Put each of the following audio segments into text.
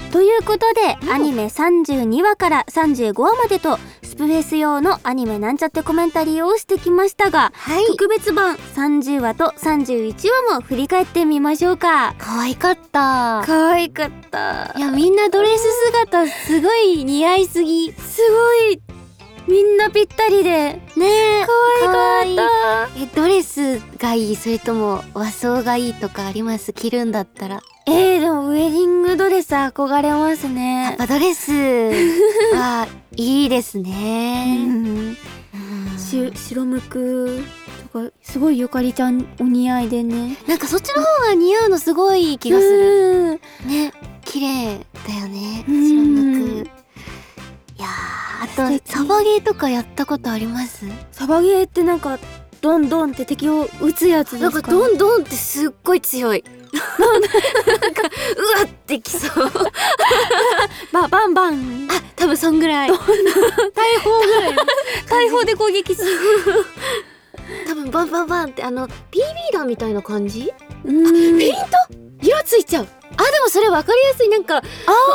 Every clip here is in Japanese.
ということで、アニメ32話から35話までとスプフェス用のアニメなんちゃってコメンタリーをしてきましたが、特別版30話と31話も振り返ってみましょうか。 可愛かった。 可愛かった。 いや、みんなドレス姿すごい似合いすぎ。 すごいみんなぴったりでねえ、 可愛かった。 ドレスがいい、それとも和装がいいとかあります？着るんだったら。 でもウェディングドレス憧れますね。 やっぱドレスはいいですね。 白むくとかすごいゆかりちゃんお似合いでね。 なんかそっちの方が似合うのすごい気がする。ね、綺麗だよね、白むく。いやー、あとサバゲーとかやったことあります？ サバゲーってなんかドンドンって敵を撃つやつですか？ なんかドンドンってすっごい強い。なんかうわってきそう。 バンバン。 多分そんぐらい。 大砲ぐらい。大砲で攻撃する。 多分バンバンバンって BB 弾みたいな感じ？ ペイント？ 色ついちゃう。でもそれ分かりやすい。なんか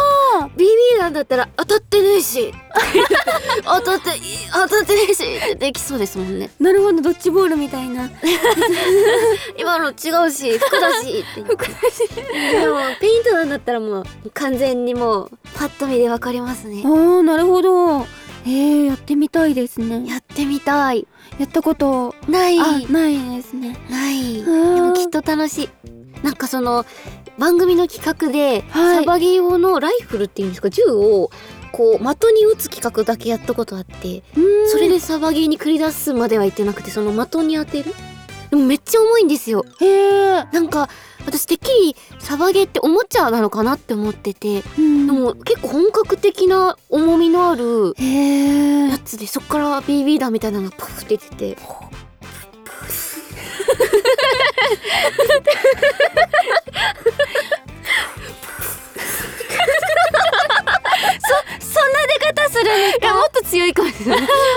BB 弾だったら当たってねえし当たってねえしってできそうですもんね。 なるほど、ドッジボールみたいな。 今の違うし服だしって。でもペイント弾だったらもう完全にもうパッと見で分かりますね。 なるほど。やってみたいですね。 やってみたい。 やったことないですね。 ない。でもきっと楽しい。なんかその番組の企画で、サバゲー用のライフルっていうんですか、銃をこう的に撃つ企画だけやったことあって、それでサバゲーに繰り出すまでは行ってなくて、その的に当てる。でもめっちゃ重いんですよ。なんか私てっきりサバゲーっておもちゃなのかなって思ってて、でも結構本格的な重みのあるやつで、そっから BB 弾みたいなのがパフって出ててそんな出方するんですか？ もっと強いかもしれない。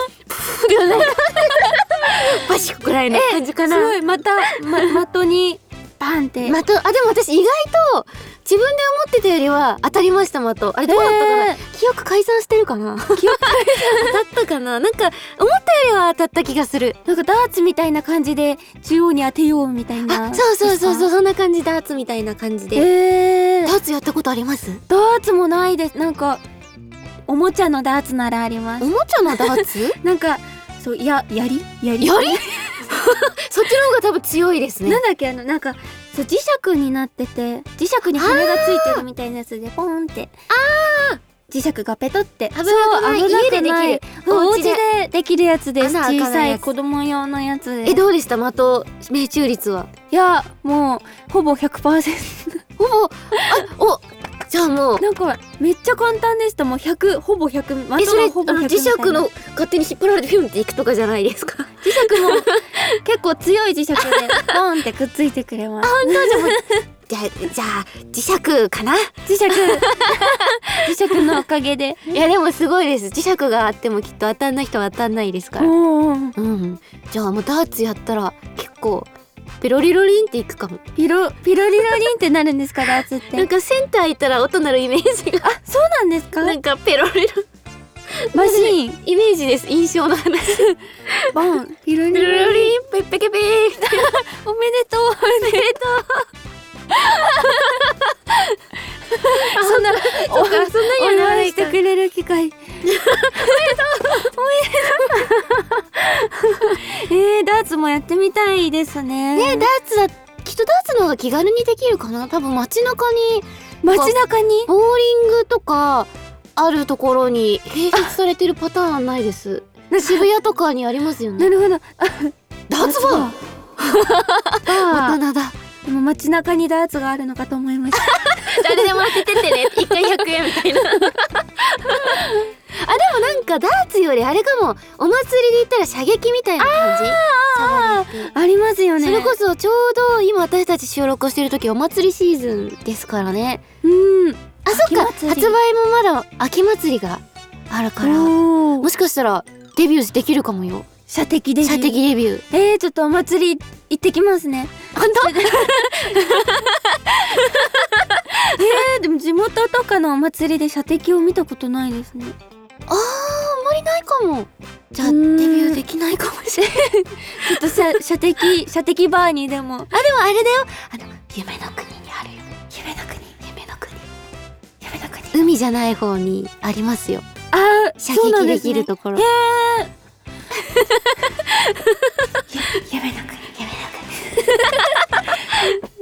バシッくらいの感じかな。 すごい、的にバンって。 でも私意外と自分で思ってたよりは当たりました。的あれどうだったかな、記憶改ざんしてるかな。記憶改ざん当たったかな。なんか思ったよりは当たった気がする。 なんかダーツみたいな感じで中央に当てようみたいな。 そうそんな感じ。ダーツみたいな感じで。ダーツやったことあります？ ダーツもないです。なんかおもちゃのダーツならあります。 おもちゃのダーツ？ なんかそうやりそっちの方が多分強いですね。 なんだっけ、なんかそう磁石になってて、磁石に羽がついてるみたいなやつでポンって磁石がペトって、 危なくない。家でできる。 お家でできるやつです。小さい子供用のやつで。 どうでした？的命中率は？ いや、もうほぼ 100%。 ほぼじゃあもうなんかめっちゃ簡単でした。もう100、ほぼ100。 それ磁石の勝手に引っ張られてピュンっていくとかじゃないですか？ 磁石も結構強い磁石でポンってくっついてくれます。 本当？じゃあ磁石かな。 磁石のおかげで。 いやでもすごいです。磁石があってもきっと当たんない人は当たんないですから。じゃあもうダーツやったら結構ピロリロリンっていくかも。ピロリロリンってなるんですか？ダーツって。 なんかセンターいったら音鳴るイメージが。 そうなんですか？ なんかペロリロマシンイメージです。印象の話。 バンピロリロリンペッペケペーみたいな。 おめでとう。そんなお祝いしてくれる機会。おめでとう。ダーツもやってみたいですね。 ダーツだ、きっとダーツの方が気軽にできるかな。多分街中にボーリングとかあるところに併設されてるパターンないです？渋谷とかにありますよね。 なるほど。 ダーツバー。大人だ。 でも街中にダーツがあるのかと思いました。 誰でも当ててってね。1回100円みたいな。でもなんかダーツよりあれかも。お祭りで言ったら射撃みたいな感じ。 ありますよね。 それこそちょうど今私たち収録をしてる時お祭りシーズンですからね。そっか、発売もまだ秋祭りがあるから、もしかしたらデビューできるかもよ。 射的デビュー。ちょっとお祭り行ってきますね。本当？でも地元とかのお祭りで射的を見たことないですね。 あんまりないかも。じゃあデビューできないかもしれない。 ちょっと射的バーにでも。 でもあれだよ、夢の国にあるよ。夢の国。海じゃない方にありますよ。射撃できるところ。夢の国。